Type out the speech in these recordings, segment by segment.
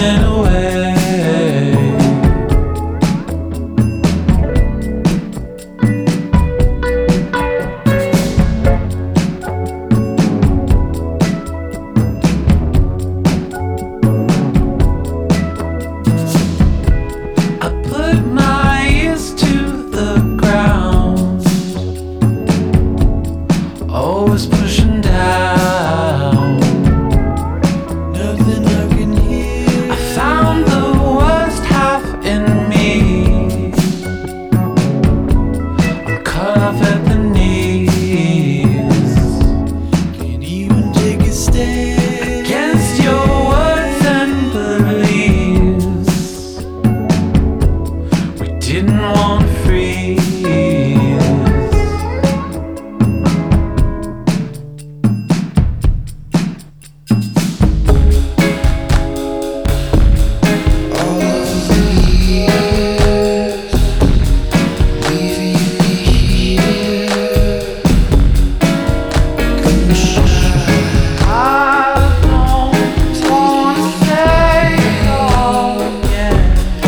running away. I put my ears to the ground, always pushing down. Nothing I can hear. I found the worst half in me. I'm cut off at the knees. Can't even take a stand Against your words and beliefs. We didn't want to freeze. all of the years, leaving me here. Couldn't shine. I don't wanna say it all again.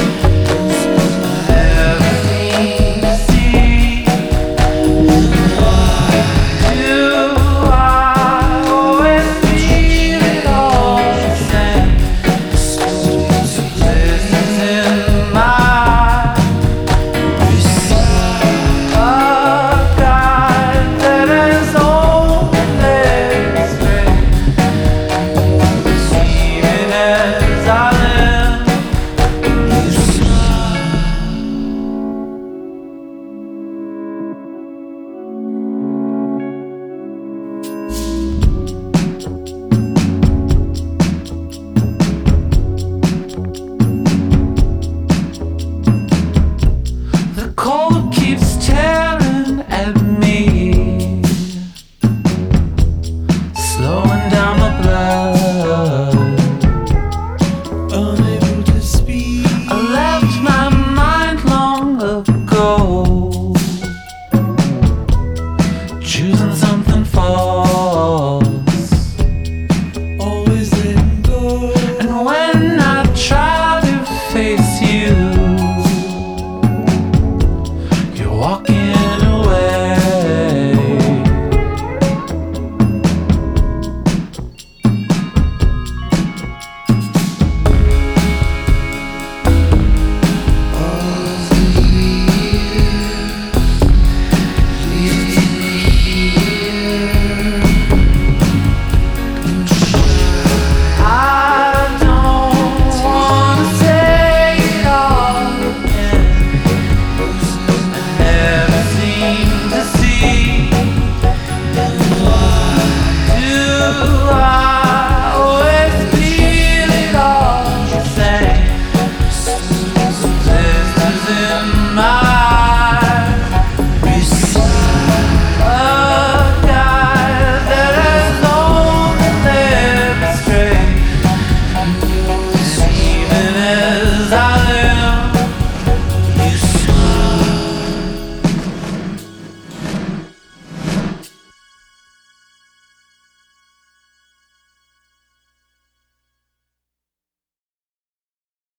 Everything you see, do I always feel it all the same? Lessons in my a guide that is always straight. Even as I live, You smile. the cold keeps tearing at me, slowing down my blood. Unable to speak.